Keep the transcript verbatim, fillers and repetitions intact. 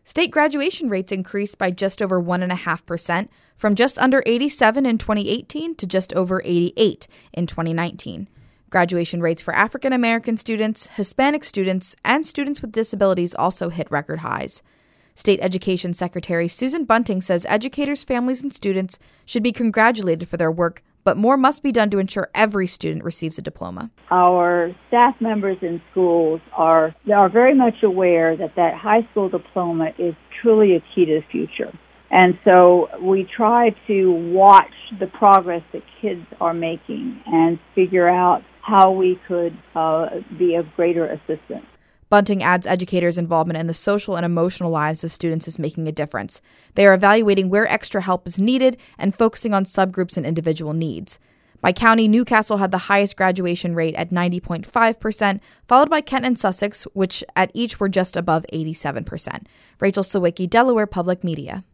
State graduation rates increased by just over one point five percent, from just under eighty-seven in twenty eighteen to just over eighty-eight in twenty nineteen. Graduation rates for African American students, Hispanic students, and students with disabilities also hit record highs. State Education Secretary Susan Bunting says educators, families, and students should be congratulated for their work, but more must be done to ensure every student receives a diploma. Our staff members in schools are are very much aware that that high school diploma is truly a key to the future. And so we try to watch the progress that kids are making and figure out how we could uh, be of greater assistance. Bunting adds educators' involvement in the social and emotional lives of students is making a difference. They are evaluating where extra help is needed and focusing on subgroups and individual needs. By county, Newcastle had the highest graduation rate at ninety point five percent, followed by Kent and Sussex, which at each were just above eighty-seven percent. Rachel Sawicki, Delaware Public Media.